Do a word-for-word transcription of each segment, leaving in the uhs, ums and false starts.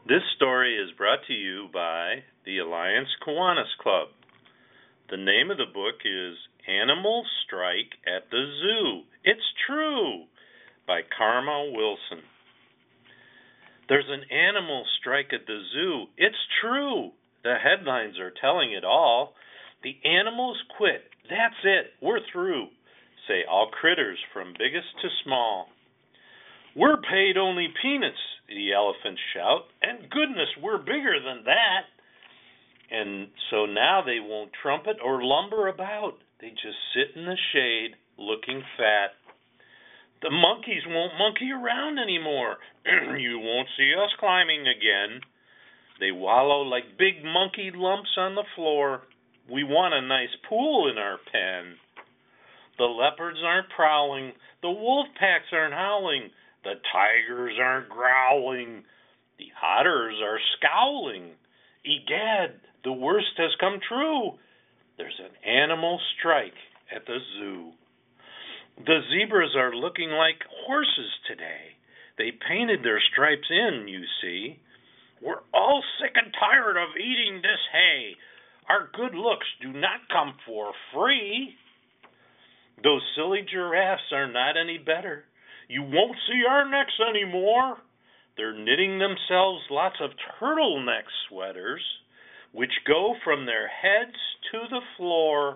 This story is brought to you by the Alliance Kiwanis Club. The name of the book is Animal Strike at the Zoo. It's True by Karma Wilson. There's an animal strike at the zoo. It's true. The headlines are telling it all. The animals quit. That's it. We're through, say all critters from biggest to small. We're paid only peanuts, the elephants shout, and goodness, we're bigger than that. And so now they won't trumpet or lumber about. They just sit in the shade looking fat. The monkeys won't monkey around anymore. You won't see us climbing again. They wallow like big monkey lumps on the floor. We want a nice pool in our pen. The leopards aren't prowling. The wolf packs aren't howling. The tigers aren't growling. The otters are scowling. Egad, the worst has come true. There's an animal strike at the zoo. The zebras are looking like horses today. They painted their stripes in, you see. We're all sick and tired of eating this hay. Our good looks do not come for free. Those silly giraffes are not any better. You won't see our necks anymore. They're knitting themselves lots of turtleneck sweaters, which go from their heads to the floor.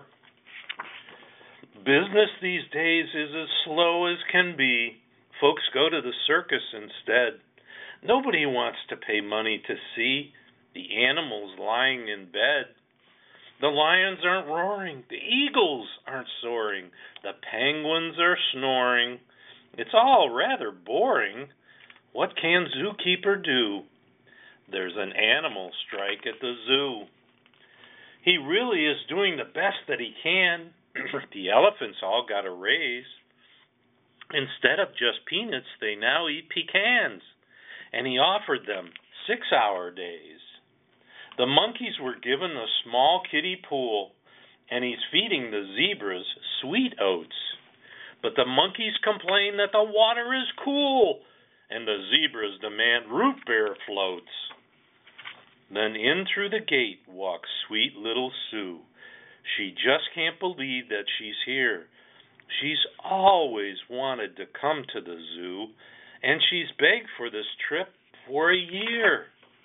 Business these days is as slow as can be. Folks go to the circus instead. Nobody wants to pay money to see the animals lying in bed. The lions aren't roaring. The eagles aren't soaring. The penguins are snoring. It's all rather boring. What can zookeeper do? There's an animal strike at the zoo. He really is doing the best that he can. The elephants all got a raise. Instead of just peanuts, they now eat pecans. And he offered them six-hour days. The monkeys were given a small kiddie pool, and he's feeding the zebras sweet oats. But the monkeys complain that the water is cool, and the zebras demand root beer floats. Then in through the gate walks sweet little Sue. She just can't believe that she's here. She's always wanted to come to the zoo, and she's begged for this trip for a year.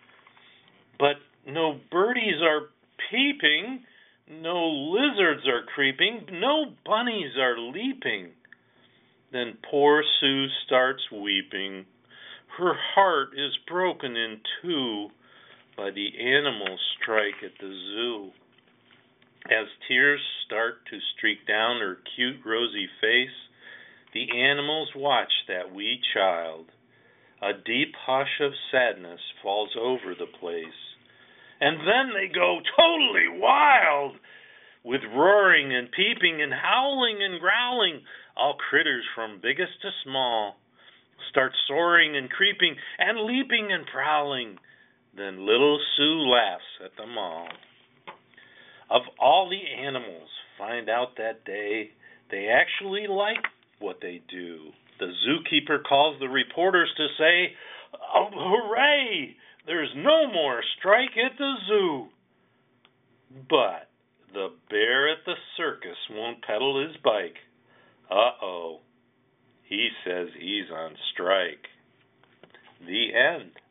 But no birdies are peeping, no lizards are creeping, no bunnies are leaping. Then poor Sue starts weeping. Her heart is broken in two by the animal strike at the zoo. As tears start to streak down her cute rosy face, the animals watch that wee child. A deep hush of sadness falls over the place. And then they go totally wild, with roaring and peeping and howling and growling. All critters from biggest to small start soaring and creeping and leaping and prowling. Then little Sue laughs at them all. Of all the animals find out that day, they actually like what they do. The zookeeper calls the reporters to say, oh, hooray! There's no more strike at the zoo. But the bear at the circus won't pedal his bike. Uh-oh. He says he's on strike. The end.